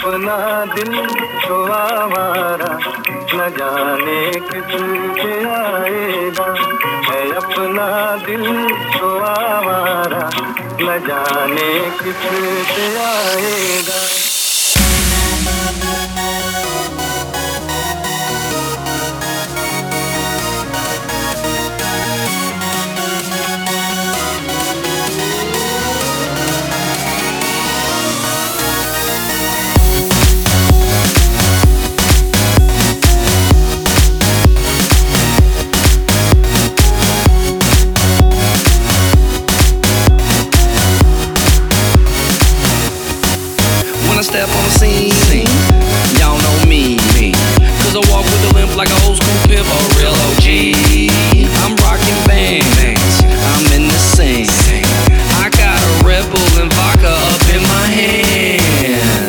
अपना दिल तो आवारा, न जाने किस से आएगा। है अपना दिल तो आवारा, न जाने किस से आएगा। When I step on the scene, y'all know me. Cause I walk with a limp like an old school pimp or a real OG. I'm rocking bands, I'm in the scene. I got a Red Bull and vodka up in my hand.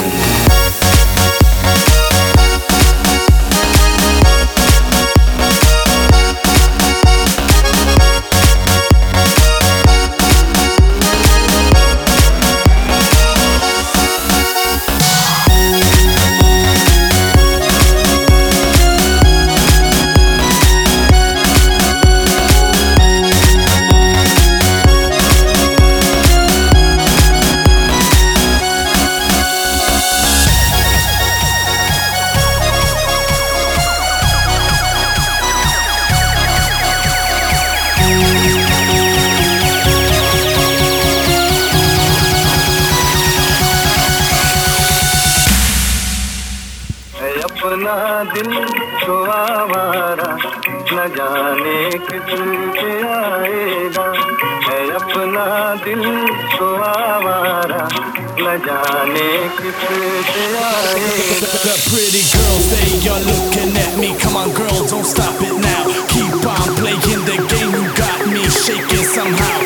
अपना दिल तो आवारा, न जाने किस से आएगा। है अपना दिल तो आवारा, न जाने किस से आएगा। The pretty girls, they are looking at me. Come on girl, don't stop it now. Keep on playing the game, you got me shaking somehow.